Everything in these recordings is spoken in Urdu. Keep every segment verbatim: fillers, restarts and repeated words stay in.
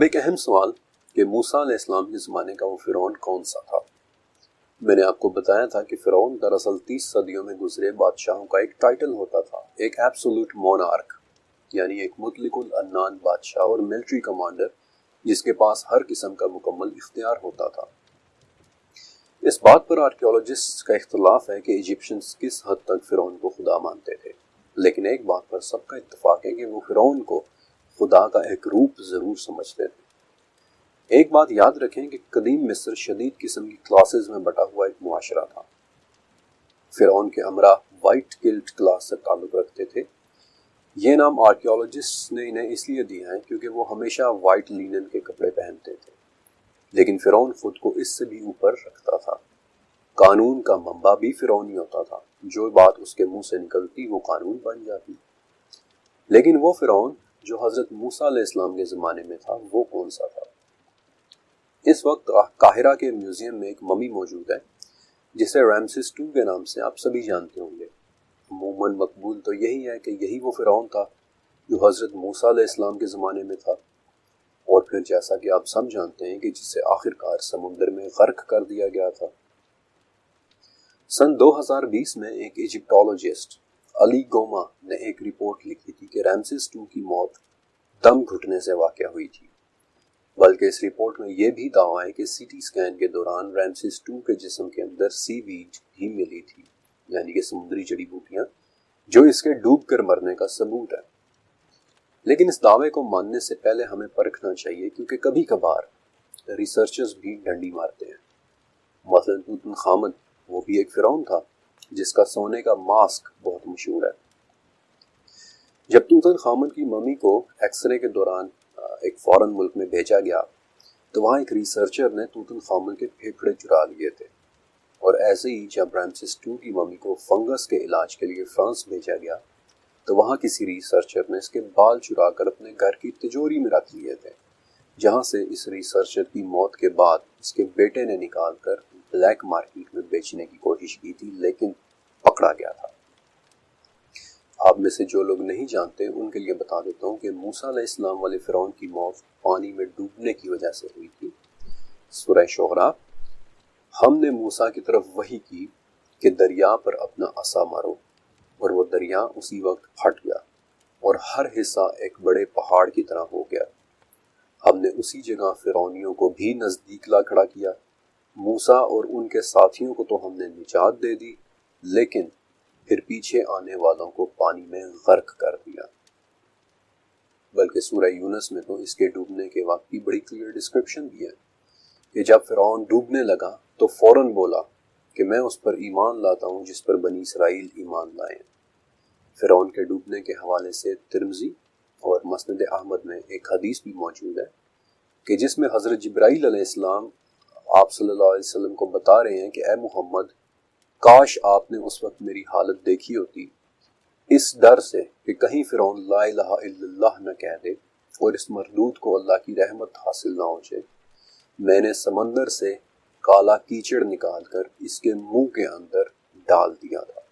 اب ایک اہم سوال کہ موسیٰ علیہ السلام کے زمانے کا وہ فرعون کون سا تھا۔ میں نے آپ کو بتایا تھا کہ فرعون دراصل تیس صدیوں میں گزرے بادشاہوں کا ایک ٹائٹل ہوتا تھا، ایک ایبسولوٹ مونارک، یعنی ایک مطلق العنان بادشاہ اور ملٹری کمانڈر جس کے پاس ہر قسم کا مکمل اختیار ہوتا تھا۔ اس بات پر آرکیولوجسٹ کا اختلاف ہے کہ ایجپشنز کس حد تک فرعون کو خدا مانتے تھے، لیکن ایک بات پر سب کا اتفاق ہے کہ وہ فرعون کو خدا کا ایک روپ ضرور سمجھتے تھے۔ ایک بات یاد رکھیں کہ قدیم مصر شدید قسم کی کلاسز میں بٹا ہوا ایک معاشرہ تھا۔ فرعون کے امراء وائٹ گلٹ کلاس سے تعلق رکھتے تھے۔ یہ نام آرکیولوجسٹ نے انہیں اس لیے دیا ہے کیونکہ وہ ہمیشہ وائٹ لینن کے کپڑے پہنتے تھے، لیکن فرعون خود کو اس سے بھی اوپر رکھتا تھا۔ قانون کا منبع بھی فرعونی ہوتا تھا، جو بات اس کے منہ سے نکلتی وہ قانون بن جاتی۔ لیکن وہ فرعون جو حضرت موسیٰ علیہ السلام کے زمانے میں تھا وہ کون سا تھا؟ اس وقت قاہرہ کے میوزیم میں ایک ممی موجود ہے جسے رامسس ٹو کے نام سے آپ سبھی جانتے ہوں گے۔ عموماً مقبول تو یہی ہے کہ یہی وہ فرعون تھا جو حضرت موسیٰ علیہ السلام کے زمانے میں تھا، اور پھر جیسا کہ آپ سب جانتے ہیں کہ جسے آخر کار سمندر میں غرق کر دیا گیا تھا۔ سن دو ہزار بیس میں ایک ایجپٹولوجسٹ علی گوما نے ایک رپورٹ لکھی تھی کہ رامسس ٹو کی موت دم گھٹنے سے واقع ہوئی تھی، بلکہ اس رپورٹ میں یہ بھی دعویٰ ہے کہ سی ٹی سکین کے دوران رامسس ٹو کے جسم کے اندر سی ویڈ بھی ملی تھی، یعنی کہ سمندری جڑی بوٹیاں، جو اس کے ڈوب کر مرنے کا ثبوت ہے۔ لیکن اس دعوے کو ماننے سے پہلے ہمیں پرکھنا چاہیے، کیونکہ کبھی کبھار ریسرچرز بھی ڈنڈی مارتے ہیں۔ مثلا توتن خامن وہ بھی ایک فرعون تھا جس کا سونے کا ماسک بہت مشہور ہے۔ جب توتن خامن کی ممی کو ایکس رے کے دوران ایک فارن ملک میں بھیجا گیا تو وہاں ایک ریسرچر نے توتن خامن کے پھیپھڑے چرا لیے تھے، اور ایسے ہی جب رامسس ٹو کی ممی کو فنگس کے علاج کے لیے فرانس بھیجا گیا تو وہاں کسی ریسرچر نے اس کے بال چرا کر اپنے گھر کی تجوری میں رکھ لیے تھے، جہاں سے اس ریسرچر کی موت کے بعد اس کے بیٹے نے نکال کر بلیک مارکیٹ میں بیچنے کی کوشش کی تھی، لیکن پکڑا گیا تھا۔ آپ میں سے جو لوگ نہیں جانتے ان کے لیے بتا دیتا ہوں کہ موسیٰ علیہ السلام والے فرعون کی موت پانی میں ڈوبنے کی وجہ سے ہوئی تھی۔ سورہ شعراء: ہم نے موسیٰ کی طرف وحی کی کہ دریا پر اپنا عصا مارو، اور وہ دریا اسی وقت پھٹ گیا اور ہر حصہ ایک بڑے پہاڑ کی طرح ہو گیا۔ ہم نے اسی جگہ فرعونیوں کو بھی نزدیک لا کھڑا کیا۔ موسیٰ اور ان کے ساتھیوں کو تو ہم نے نجات دے دی، لیکن پھر پیچھے آنے والوں کو پانی میں غرق کر دیا۔ بلکہ سورہ یونس میں تو اس کے ڈوبنے کے وقت کی بڑی کلیئر ڈسکرپشن بھی ہے کہ جب فرعون ڈوبنے لگا تو فوراً بولا کہ میں اس پر ایمان لاتا ہوں جس پر بنی اسرائیل ایمان لائے۔ فرعون کے ڈوبنے کے حوالے سے ترمذی اور مسند احمد میں ایک حدیث بھی موجود ہے کہ جس میں حضرت جبرائیل علیہ السلام آپ صلی اللہ علیہ وسلم کو بتا رہے ہیں کہ اے محمد، کاش آپ نے اس وقت میری حالت دیکھی ہوتی، اس ڈر سے کہ کہیں فرعون لا الہ الا اللہ نہ کہہ دے اور اس مردود کو اللہ کی رحمت حاصل نہ ہو جائے۔ میں نے سمندر سے کالا کیچڑ نکال کر اس کے منہ کے اندر ڈال دیا تھا۔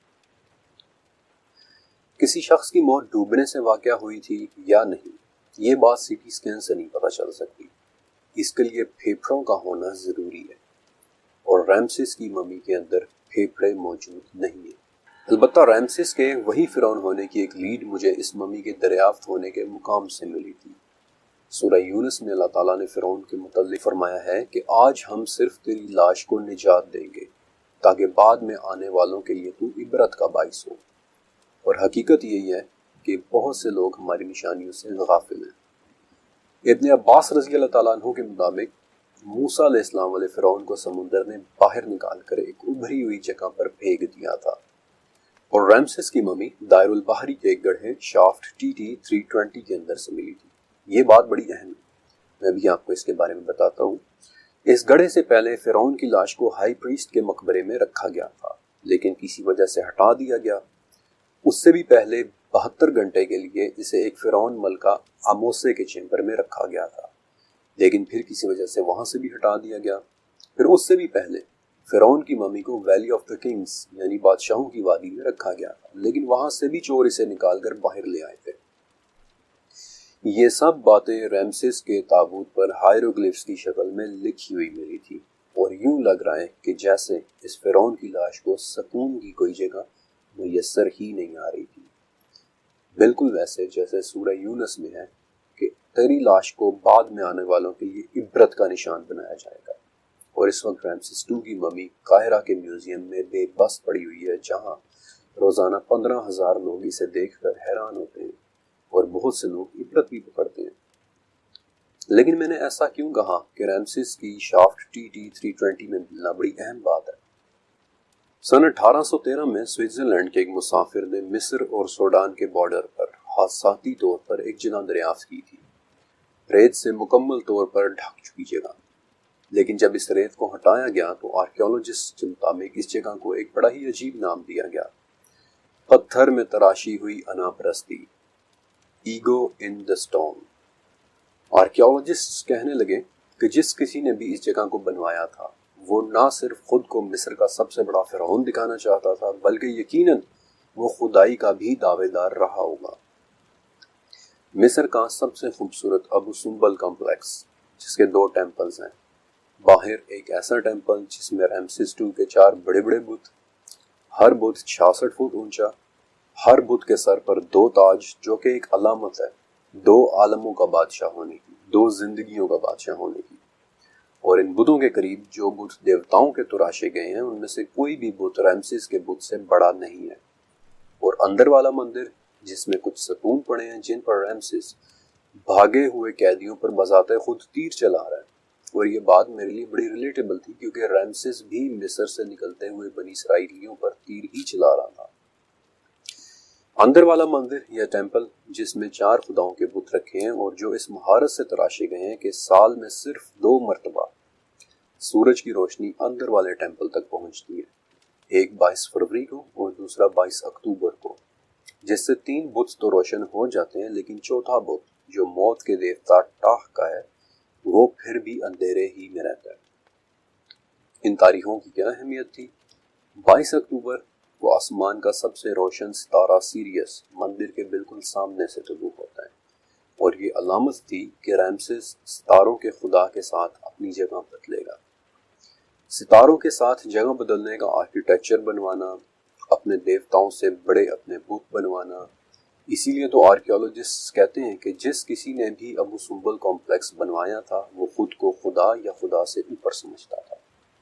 کسی شخص کی موت ڈوبنے سے واقع ہوئی تھی یا نہیں، یہ بات سی ٹی سکین سے نہیں پتہ چل سکتی۔ اس کے لیے پھیپھڑوں کا ہونا ضروری ہے، اور رامسس کی ممی کے اندر پھیپھڑے موجود نہیں ہیں۔ البتہ رامسس کے وہی فرعون ہونے کی ایک لیڈ مجھے اس ممی کے دریافت ہونے کے مقام سے ملی تھی۔ سورہ یونس میں اللہ تعالیٰ نے فرعون کے متعلق فرمایا ہے کہ آج ہم صرف تیری لاش کو نجات دیں گے تاکہ بعد میں آنے والوں کے لیے تو عبرت کا باعث ہو، اور حقیقت یہی ہے کہ بہت سے لوگ ہماری نشانیوں سے غافل ہیں۔ ابن عباس رضی اللہ تعالیٰ عنہ کے مطابق موسیٰ علیہ السلام والے فرعون کو سمندر نے باہر نکال کر ایک ابھری ہوئی جگہ پر پھینک دیا تھا، اور رامسس کی ممی دائر البحری کے ایک گڑھے shaft T T three twenty کے اندر سے ملی تھی۔ یہ بات بڑی اہم ہے، میں بھی آپ کو اس کے بارے میں بتاتا ہوں۔ اس گڑھے سے پہلے فرعون کی لاش کو ہائی پریسٹ کے مقبرے میں رکھا گیا تھا، لیکن کسی وجہ سے ہٹا دیا گیا۔ اس سے بھی پہلے بہتر گھنٹے کے لیے اسے ایک فرعون ملکہ آموسے کے چیمبر میں رکھا گیا تھا، لیکن پھر کسی وجہ سے وہاں سے بھی ہٹا دیا گیا۔ پھر اس سے بھی پہلے فرعون کی ممی کو ویلی آف دا کنگز یعنی بادشاہوں کی وادی میں رکھا گیا تھا، لیکن وہاں سے بھی چور اسے نکال کر باہر لے آئے تھے۔ یہ سب باتیں رامسیس کے تابوت پر ہائیروگلفس کی شکل میں لکھی ہوئی ملی تھی، اور یوں لگ رہا ہے کہ جیسے اس فرعون کی لاش کو سکون کی کوئی جگہ میسر ہی نہیں آ رہی تھی، بالکل ویسے جیسے سورہ یونس میں ہے کہ تیری لاش کو بعد میں آنے والوں کے لیے عبرت کا نشان بنایا جائے گا۔ اور اس وقت رامسیس ٹو کی ممی قاہرہ کے میوزیم میں بے بس پڑی ہوئی ہے، جہاں روزانہ پندرہ ہزار لوگ اسے دیکھ کر حیران ہوتے ہیں اور بہت سے لوگ عبرت بھی پکڑتے ہیں۔ لیکن میں نے ایسا کیوں کہا کہ رامسیس کی shaft T T three twenty میں ملنا بڑی اہم بات ہے۔ سن اٹھارہ سو تیرہ میں سوئٹزرلینڈ کے ایک مسافر نے مصر اور سوڈان کے بارڈر پر حادثاتی طور پر ایک جگہ دریافت کی تھی، ریت سے مکمل طور پر ڈھک چکی جگہ۔ لیکن جب اس ریت کو ہٹایا گیا تو آرکیولوجسٹ کے مطابق اس جگہ کو ایک بڑا ہی عجیب نام دیا گیا، پتھر میں تراشی ہوئی انا پرستی، ego in the stone. Archaeologist کہنے لگے کہ جس کسی نے بھی اس جگہ کو بنوایا تھا وہ نہ صرف خود کو مصر کا سب سے بڑا فرعون دکھانا چاہتا تھا، بلکہ یقیناً وہ خدائی کا بھی دعوے دار رہا ہوگا۔ مصر کا سب سے خوبصورت ابو سمبل کمپلیکس، جس کے دو ٹیمپلز ہیں، باہر ایک ایسا ٹیمپل جس میں رامسیس ٹو کے چار بڑے بڑے بت، ہر بت چھیاسٹھ فٹ اونچا، ہر بت کے سر پر دو تاج جو کہ ایک علامت ہے دو عالموں کا بادشاہ ہونے کی، دو زندگیوں کا بادشاہ ہونے کی۔ اور ان بتوں کے قریب جو بت دیوتاؤں کے تراشے گئے ہیں ان میں سے کوئی بھی بت رامسیس کے بت سے بڑا نہیں ہے۔ اور اندر والا مندر جس میں کچھ ستون پڑے ہیں جن پر رامسیس بھاگے ہوئے قیدیوں پر بذات خود تیر چلا رہا ہے، اور یہ بات میرے لیے بڑی ریلیٹیبل تھی کیونکہ رامسیس بھی مصر سے نکلتے ہوئے بنی اسرائیلیوں پر تیر ہی چلا رہا تھا۔ اندر والا مندر یا ٹیمپل جس میں چار خداؤں کے بت رکھے ہیں اور جو اس مہارت سے تراشے گئے ہیں کہ سال میں صرف دو مرتبہ سورج کی روشنی اندر والے ٹیمپل تک پہنچتی ہے، ایک بائیس فروری کو اور دوسرا بائیس اکتوبر کو، جس سے تین بت تو روشن ہو جاتے ہیں لیکن چوتھا بت جو موت کے دیوتا ٹاہ کا ہے وہ پھر بھی اندھیرے ہی میں رہتا ہے۔ ان تاریخوں کی کیا اہمیت تھی؟ بائیس اکتوبر وہ آسمان کا سب سے روشن ستارہ سیریس مندر کے بالکل سامنے سے طلوع ہوتا ہے، اور یہ علامت تھی کہ رامسیس ستاروں کے خدا کے ساتھ اپنی جگہ بدلے گا۔ ستاروں کے ساتھ جگہ بدلنے کا آرکیٹیکچر بنوانا، اپنے دیوتاؤں سے بڑے اپنے بت بنوانا، اسی لیے تو آرکیولوجسٹ کہتے ہیں کہ جس کسی نے بھی ابو سمبل کمپلیکس بنوایا تھا وہ خود کو خدا یا خدا سے اوپر سمجھتا تھا۔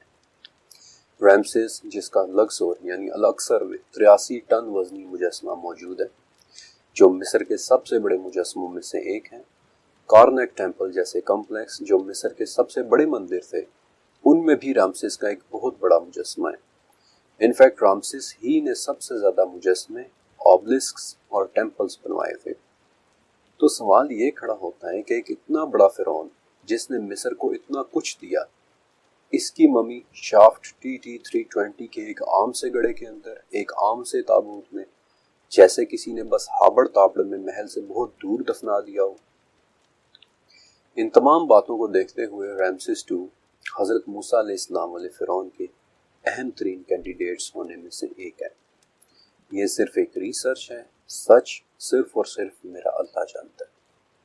رامسیس جس کا لگزور یعنی الاکثر میں تریاسی ٹن وزنی مجسمہ موجود ہے جو مصر کے سب سے بڑے مجسموں میں سے ایک ہے، کارنیک ٹیمپل جیسے کمپلیکس جو مصر کے سب سے بڑے مندر تھے ان میں بھی رامسیس کا ایک بہت بڑا مجسمہ ہے۔ انفیکٹ رامسیس ہی نے سب سے زیادہ مجسمے، آبلسکس اور ٹیمپلز بنوائے تھے۔ تو سوال یہ کھڑا ہوتا ہے کہ ایک اتنا بڑا فرعون جس نے مصر کو اتنا کچھ دیا، اس کی mummy shaft T T three twenty کے ایک عام سے گڑھے کے اندر ایک عام سے تابوت میں جیسے کسی نے بس ہابڑ تابڑ میں محل سے بہت دور دفنا دیا ہو۔ ان تمام باتوں کو دیکھتے ہوئے رامسیس ٹو حضرت موسیٰ علیہ السلام والے فرعون کے اہم ترین کینڈیڈیٹس ہونے میں سے ایک ہے۔ یہ صرف ایک ریسرچ ہے، سچ صرف اور صرف میرا اللہ جانتا ہے۔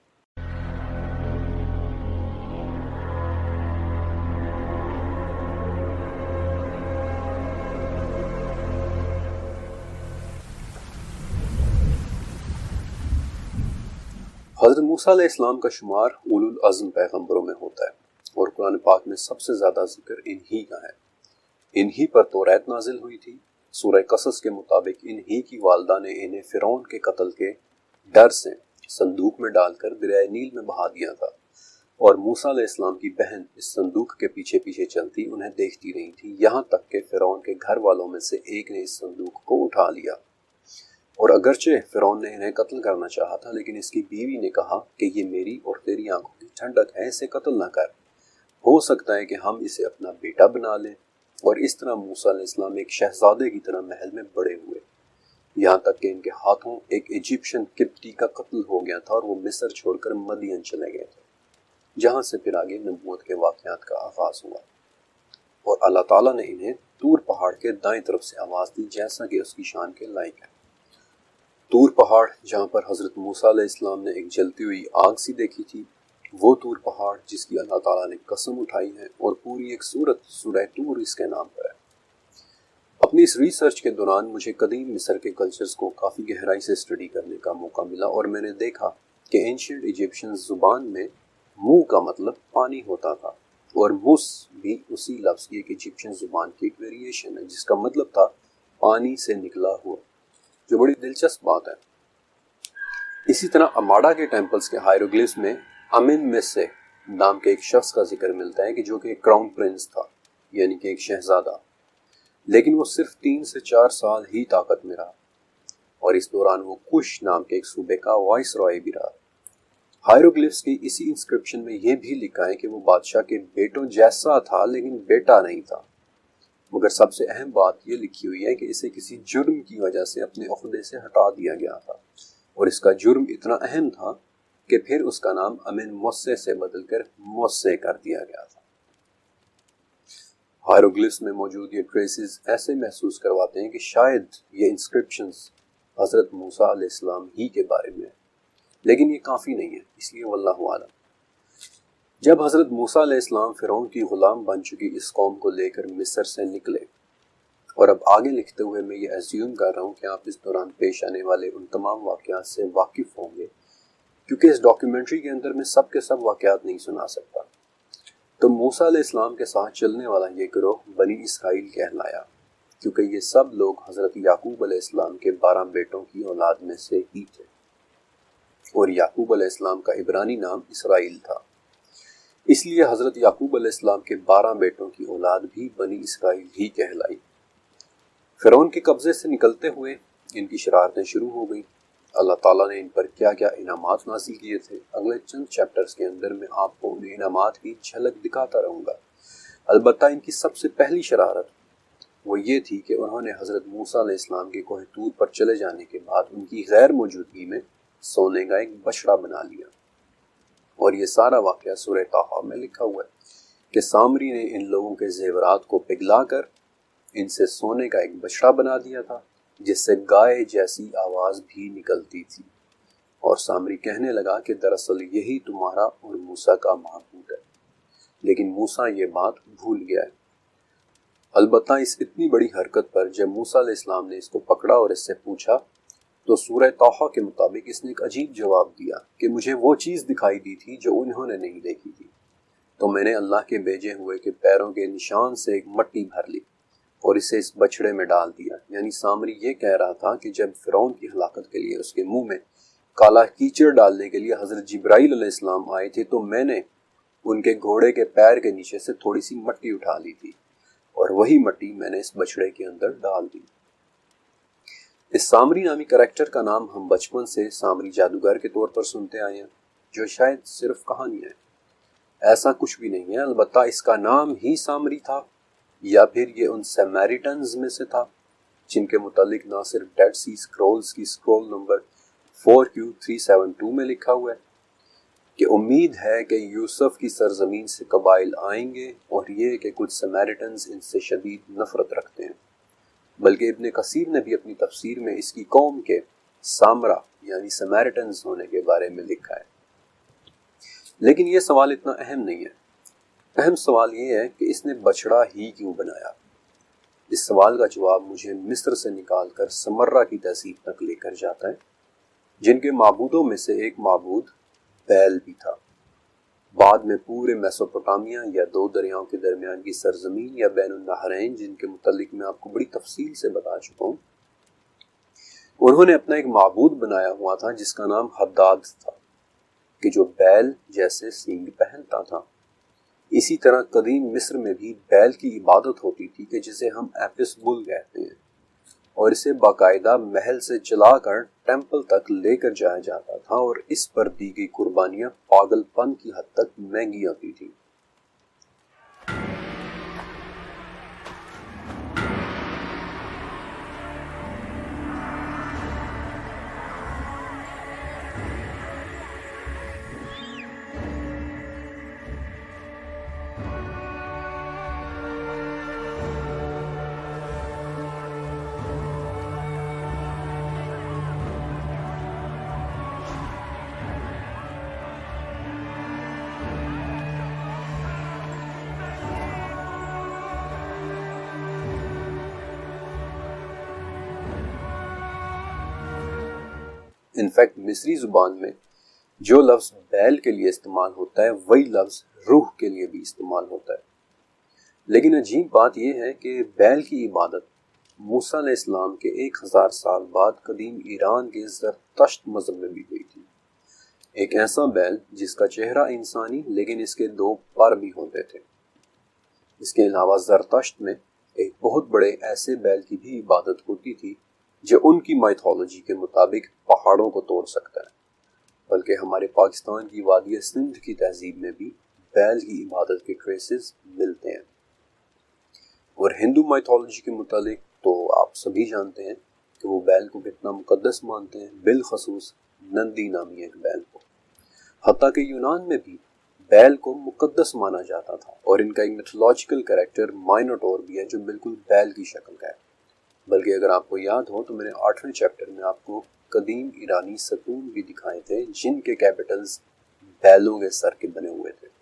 حضرت موسیٰ علیہ السلام کا شمار اولو العزم پیغمبروں میں ہوتا ہے اور قرآن پاک میں سب سے زیادہ ذکر انہی کا ہے۔ انہی پر توریت نازل ہوئی تھی۔ سورہ قصص کے مطابق انہی کی والدہ نے انہیں فرعون کے قتل کے ڈر سے صندوق میں ڈال کر دریائے نیل میں بہا دیا تھا، اور موسیٰ علیہ السلام کی بہن اس صندوق کے پیچھے پیچھے چلتی انہیں دیکھتی رہی تھی، یہاں تک کہ فرعون کے گھر والوں میں سے ایک نے اس صندوق کو اٹھا لیا۔ اور اگرچہ فرعون نے انہیں قتل کرنا چاہا تھا لیکن اس کی بیوی نے کہا کہ یہ میری اور تیری آنکھوں کی ٹھنڈک ہے، اسے قتل نہ کر، ہو سکتا ہے کہ ہم اسے اپنا بیٹا بنا لیں۔ اور اس طرح موسیٰ علیہ السلام ایک شہزادے کی طرح محل میں بڑے ہوئے، یہاں تک کہ ان کے ہاتھوں ایک ایجپشن قبطی کا قتل ہو گیا تھا اور وہ مصر چھوڑ کر مدین چلے گئے تھے، جہاں سے پھر آگے نبوت کے واقعات کا آغاز ہوا۔ اور اللہ تعالیٰ نے انہیں طور پہاڑ کے دائیں طرف سے آواز دی جیسا کہ اس کی شان کے لائق ہے۔ طور پہاڑ جہاں پر حضرت موسیٰ علیہ السلام نے ایک جلتی ہوئی آگ سی دیکھی تھی، وہ طور پہاڑ جس کی اللہ تعالیٰ نے قسم اٹھائی ہے اور پوری ایک سورت سورہ طور اس کے نام پر ہے۔ اپنی اس ریسرچ کے دوران مجھے قدیم مصر کے کلچرز کو کافی گہرائی سے اسٹڈی کرنے کا موقع ملا، اور میں نے دیکھا کہ اینشینٹ ایجپشن زبان میں منہ کا مطلب پانی ہوتا تھا، اور مس بھی اسی لفظ کی ایک ایجپشن زبان کی ایک ویریشن ہے جس کا مطلب تھا پانی سے نکلا ہوا، جو بڑی دلچسپ بات ہے۔ اسی طرح اماڈا کے ٹیمپلز کے ہائیروگلفس میں امن مسے نام کے ایک شخص کا ذکر ملتا ہے کہ جو کہ ایک کراؤن پرنس تھا، یعنی کہ ایک شہزادہ، لیکن وہ صرف تین سے چار سال ہی طاقت میں رہا، اور اس دوران وہ کش نام کے ایک صوبے کا وائس رائے بھی رہا۔ ہائیروگلفس کی اسی انسکرپشن میں یہ بھی لکھا ہے کہ وہ بادشاہ کے بیٹوں جیسا تھا لیکن بیٹا نہیں تھا، مگر سب سے اہم بات یہ لکھی ہوئی ہے کہ اسے کسی جرم کی وجہ سے اپنے عہدے سے ہٹا دیا گیا تھا، اور اس کا جرم اتنا اہم تھا کہ پھر اس کا نام امن موسے سے بدل کر موسے کر دیا گیا تھا۔ ہائیروگلفس میں موجود یہ ٹریسز ایسے محسوس کرواتے ہیں کہ شاید یہ انسکرپشنز حضرت موسیٰ علیہ السلام ہی کے بارے میں ہیں، لیکن یہ کافی نہیں ہے، اس لیے واللہ عالم۔ جب حضرت موسیٰ علیہ السلام فرعون کی غلام بن چکی اس قوم کو لے کر مصر سے نکلے، اور اب آگے لکھتے ہوئے میں یہ ایزیوم کر رہا ہوں کہ آپ اس دوران پیش آنے والے ان تمام واقعات سے واقف ہوں گے، کیونکہ اس ڈاکیومنٹری کے اندر میں سب کے سب واقعات نہیں سنا سکتا۔ تو موسیٰ علیہ السلام کے ساتھ چلنے والا یہ گروہ بنی اسرائیل کہلایا، کیونکہ یہ سب لوگ حضرت یعقوب علیہ السلام کے بارہ بیٹوں کی اولاد میں سے ہی تھے، اور یعقوب علیہ السلام کا عبرانی نام اسرائیل تھا، اس لیے حضرت یعقوب علیہ السلام کے بارہ بیٹوں کی اولاد بھی بنی اسرائیل ہی کہلائی۔ فرعون کے قبضے سے نکلتے ہوئے ان کی شرارتیں شروع ہو گئیں۔ اللہ تعالیٰ نے ان پر کیا کیا انعامات نازل کیے تھے، اگلے چند چیپٹرز کے اندر میں آپ کو ان انعامات کی جھلک دکھاتا رہوں گا۔ البتہ ان کی سب سے پہلی شرارت وہ یہ تھی کہ انہوں نے حضرت موسیٰ علیہ السلام کے کوہ طور پر چلے جانے کے بعد ان کی غیر موجودگی میں سونے کا ایک بچڑا بنا لیا، اور یہ سارا واقعہ سورہ طٰہٰ میں لکھا ہوا ہے کہ سامری نے ان لوگوں کے زیورات کو پگھلا کر ان سے سونے کا ایک بچڑا بنا دیا تھا جس سے گائے جیسی آواز بھی نکلتی تھی، اور سامری کہنے لگا کہ دراصل یہی تمہارا اور موسیٰ کا معبود ہے، لیکن موسیٰ یہ بات بھول گیا ہے۔ البتہ اس اتنی بڑی حرکت پر جب موسیٰ علیہ السلام نے اس کو پکڑا اور اس سے پوچھا تو سورہ طٰہٰ کے مطابق اس نے ایک عجیب جواب دیا کہ مجھے وہ چیز دکھائی دی تھی جو انہوں نے نہیں دیکھی تھی، تو میں نے اللہ کے بھیجے ہوئے کے پیروں کے نشان سے ایک مٹی بھر لی اور اسے اس بچڑے میں ڈال دیا۔ یعنی سامری یہ کہہ رہا تھا کہ جب فرعون کی ہلاکت کے لیے اس کے منہ میں کالا کیچڑ ڈالنے کے لیے حضرت جبرائیل علیہ السلام آئے تھے تو میں نے ان کے گھوڑے کے پیر کے نیچے سے تھوڑی سی مٹی اٹھا لی تھی، اور وہی مٹی میں نے اس بچڑے کے اندر ڈال دی۔ اس سامری نامی کریکٹر کا نام ہم بچپن سے سامری جادوگر کے طور پر سنتے آئے ہیں، جو شاید صرف کہانی ہے۔ ایسا کچھ بھی نہیں ہے، البتہ اس کا نام ہی سامری تھا، یا پھر یہ ان سیمیریٹنز میں سے تھا جن کے متعلق نہ صرف ڈیڈ سی سکرولز کی scroll number four Q three seven two میں لکھا ہوا ہے کہ امید ہے کہ یوسف کی سرزمین سے قبائل آئیں گے، اور یہ کہ کچھ سمیریٹنز ان سے شدید نفرت رکھتے ہیں، بلکہ ابن کثیر نے بھی اپنی تفسیر میں اس کی قوم کے سامرا یعنی سمیریٹنز ہونے کے بارے میں لکھا ہے۔ لیکن یہ سوال اتنا اہم نہیں ہے، اہم سوال یہ ہے کہ اس نے بچڑا ہی کیوں بنایا۔ اس سوال کا جواب مجھے مصر سے نکال کر سمرہ کی تہذیب تک لے کر جاتا ہے، جن کے معبودوں میں سے ایک معبود بیل بھی تھا۔ بعد میں پورے میسوپوٹامیہ یا دو دریاؤں کے درمیان کی سرزمین یا بین النہرین، جن کے متعلق میں آپ کو بڑی تفصیل سے بتا چکا ہوں، انہوں نے اپنا ایک معبود بنایا ہوا تھا جس کا نام حداد تھا، کہ جو بیل جیسے سینگ پہنتا تھا۔ اسی طرح قدیم مصر میں بھی بیل کی عبادت ہوتی تھی کہ جسے ہم ایپس بل کہتے ہیں، اور اسے باقاعدہ محل سے چلا کر ٹیمپل تک لے کر جایا جاتا تھا، اور اس پر دی گئی قربانیاں پاگل پن کی حد تک مہنگی ہوتی تھی۔ انفیکٹ مصری زبان میں جو لفظ بیل کے لیے استعمال ہوتا ہے وہی لفظ روح کے لیے بھی استعمال ہوتا ہے۔ لیکن عجیب بات یہ ہے کہ بیل کی عبادت موسیٰ علیہ السلام کے ایک ہزار سال بعد قدیم ایران کے زرتشت مذہب میں بھی ہوئی تھی۔ ایک ایسا بیل جس کا چہرہ انسانی لیکن اس کے دو پر بھی ہوتے تھے۔ اس کے علاوہ زرتشت میں ایک بہت بڑے ایسے بیل کی بھی عبادت ہوتی تھی جو ان کی مائتھولوجی کے مطابق پہاڑوں کو توڑ سکتا ہے، بلکہ ہمارے پاکستان کی وادی سندھ کی تہذیب میں بھی بیل کی عبادت کے ٹریسز ملتے ہیں۔ اور ہندو مائتھولوجی کے متعلق تو آپ سبھی جانتے ہیں کہ وہ بیل کو کتنا مقدس مانتے ہیں، بالخصوص نندی نامی ایک بیل کو۔ حتیٰ کہ یونان میں بھی بیل کو مقدس مانا جاتا تھا، اور ان کا ایک میتھولوجیکل کریکٹر مائنوٹور بھی ہے جو بالکل بیل کی شکل کا ہے۔ بلکہ اگر آپ کو یاد ہو تو میں نے آٹھویں چیپٹر میں آپ کو قدیم ایرانی ستون بھی دکھائے تھے جن کے کیپٹلز بیلوں کے سر کے بنے ہوئے تھے۔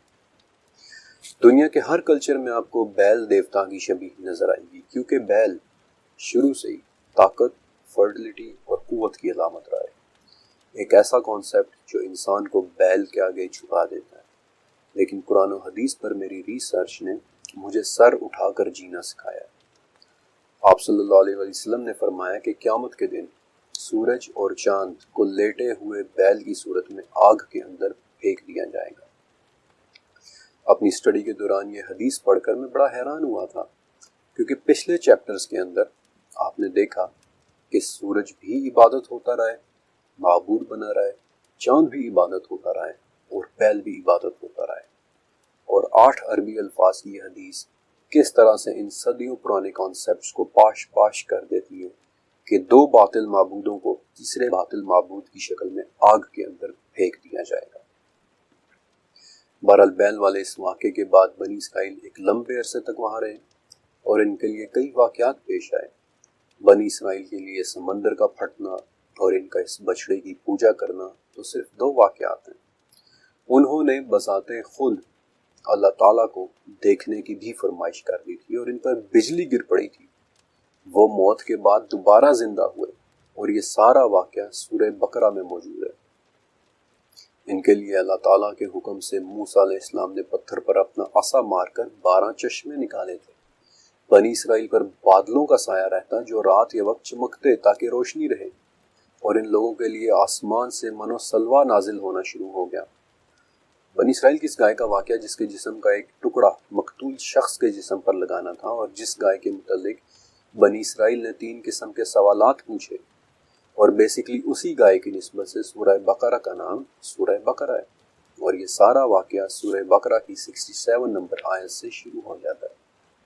دنیا کے ہر کلچر میں آپ کو بیل دیوتا کی شبیہ نظر آئے گی، کیونکہ بیل شروع سے ہی طاقت، فرٹیلیٹی اور قوت کی علامت رہا ہے۔ ایک ایسا کانسیپٹ جو انسان کو بیل کے آگے چھپا دیتا ہے۔ لیکن قرآن و حدیث پر میری ریسرچ نے مجھے سر اٹھا کر جینا سکھایا۔ آپ صلی اللہ علیہ وسلم نے فرمایا کہ قیامت کے دن سورج اور چاند کو لیٹے ہوئے بیل کی صورت میں آگ کے اندر پھینک دیا جائے گا۔ اپنی اسٹڈی کے دوران یہ حدیث پڑھ کر میں بڑا حیران ہوا تھا، کیونکہ پچھلے چیپٹرز کے اندر آپ نے دیکھا کہ سورج بھی عبادت ہوتا رہا ہے، معبود بنا رہا ہے، چاند بھی عبادت ہوتا رہا ہے، اور بیل بھی عبادت ہوتا رہا ہے۔ اور آٹھ عربی الفاظ کی یہ حدیث کس طرح سے ان صدیوں پرانے کانسیپٹس کو پاش پاش کر دیتی ہے کہ دو باطل معبودوں کو تیسرے باطل معبود کی شکل میں آگ کے اندر پھینک دیا جائے گا۔ بہرحال بیل والے اس واقعے کے بعد بنی اسرائیل ایک لمبے عرصے تک وہاں رہے، اور ان کے لیے کئی واقعات پیش آئے۔ بنی اسرائیل کے لیے سمندر کا پھٹنا اور ان کا اس بچڑے کی پوجا کرنا تو صرف دو واقعات ہیں۔ انہوں نے بذات خود اللہ تعالیٰ کو دیکھنے کی بھی فرمائش کر دی تھی، اور ان پر بجلی گر پڑی تھی۔ وہ موت کے بعد دوبارہ زندہ ہوئے، اور یہ سارا واقعہ سورہ بقرہ میں موجود ہے۔ ان کے لیے اللہ تعالیٰ کے حکم سے موسیٰ علیہ السلام نے پتھر پر اپنا عصا مار کر بارہ چشمے نکالے تھے۔ بنی اسرائیل پر بادلوں کا سایہ رہتا جو رات کے وقت چمکتے تاکہ روشنی رہے، اور ان لوگوں کے لیے آسمان سے من و سلوہ نازل ہونا شروع ہو گیا۔ بنی اسرائیل کی اس گائے کا واقعہ جس کے جسم کا ایک ٹکڑا مقتول شخص کے جسم پر لگانا تھا، اور جس گائے کے متعلق بنی اسرائیل نے تین قسم کے سوالات پوچھے، اور بیسیکلی اسی گائے کی نسبت سے سورہ بقرہ کا نام سورہ بقرہ ہے، اور یہ سارا واقعہ سورہ بقرہ کی سیکسٹی سیون نمبر آیت سے شروع ہو جاتا ہے۔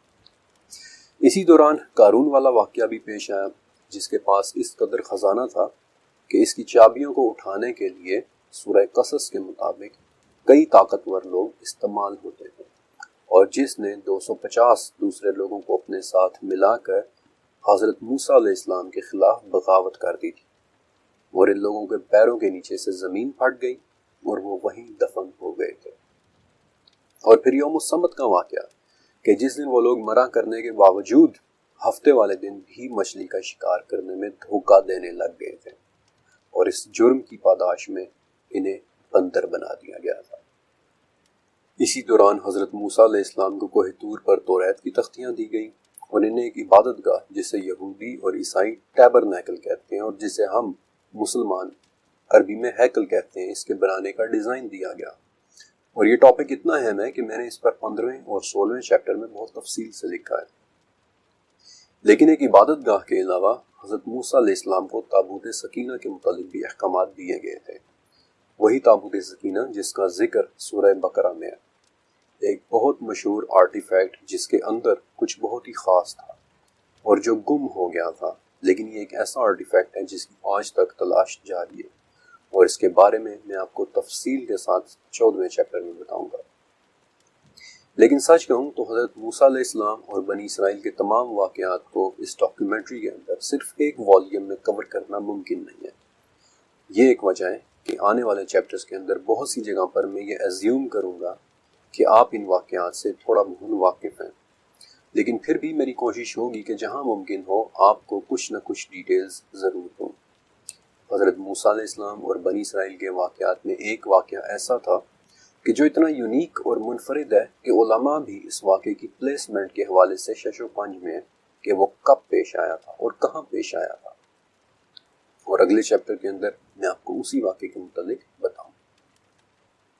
اسی دوران قارون والا واقعہ بھی پیش آیا، جس کے پاس اس قدر خزانہ تھا کہ اس کی چابیوں کو اٹھانے کے لیے سورہ قصص کے مطابق کئی طاقتور لوگ استعمال ہوتے تھے، اور جس نے دو سو پچاس دوسرے لوگوں کو اپنے ساتھ ملا کر حضرت موسیٰ علیہ السلام کے خلاف بغاوت کر دی تھی، اور ان لوگوں کے پیروں کے نیچے سے زمین پھٹ گئی اور وہ وہیں دفن ہو گئے تھے۔ اور پھر یوم السبت کا واقعہ کہ جس دن وہ لوگ مرا کرنے کے باوجود ہفتے والے دن بھی مچھلی کا شکار کرنے میں دھوکہ دینے لگ گئے تھے، اور اس جرم کی پاداش میں انہیں بندر بنا دیا گیا تھا۔ اسی دوران حضرت موسیٰ علیہ السلام کو کوہ طور پر توریت کی تختیاں دی گئی، اور انہیں ایک عبادت گاہ جسے یہودی اور عیسائی ٹیبرنیکل کہتے ہیں اور جسے ہم مسلمان عربی میں ہیکل کہتے ہیں، اس کے بنانے کا ڈیزائن دیا گیا۔ اور یہ ٹاپک اتنا اہم ہے کہ میں نے اس پر پندرہویں اور سولہویں چیپٹر میں بہت تفصیل سے لکھا ہے۔ لیکن ایک عبادت گاہ کے علاوہ حضرت موسیٰ علیہ السلام کو تابوت سکینہ کے متعلق بھی احکامات دیے گئے تھے، وہی تابوت سکینہ جس کا ذکر سورہ بقرہ میں ہے، ایک بہت مشہور آرٹیفیکٹ جس کے اندر کچھ بہت ہی خاص تھا اور جو گم ہو گیا تھا۔ لیکن یہ ایک ایسا آرٹیفیکٹ ہے جس کی آج تک تلاش جاری ہے، اور اس کے بارے میں میں آپ کو تفصیل کے ساتھ چودھویں چیپٹر میں بتاؤں گا۔ لیکن سچ کہوں تو حضرت موسیٰ علیہ السلام اور بنی اسرائیل کے تمام واقعات کو اس ڈاکیومنٹری کے اندر صرف ایک والیوم میں کور کرنا ممکن نہیں ہے۔ یہ ایک وجہ ہے کہ آنے والے چیپٹرز کے اندر بہت سی جگہ پر میں یہ ایزیوم کروں گا کہ آپ ان واقعات سے تھوڑا بہت واقف ہیں، لیکن پھر بھی میری کوشش ہوگی کہ جہاں ممکن ہو آپ کو کچھ نہ کچھ ڈیٹیلز ضرور دوں۔ حضرت موسیٰ علیہ السلام اور بنی اسرائیل کے واقعات میں ایک واقعہ ایسا تھا کہ جو اتنا یونیک اور منفرد ہے کہ علماء بھی اس واقعے کی پلیسمنٹ کے حوالے سے شش و پنج میں کہ وہ کب پیش آیا تھا اور کہاں پیش آیا تھا، اور اگلے چیپٹر کے اندر میں آپ کو اسی واقعے کے متعلق بتاؤں۔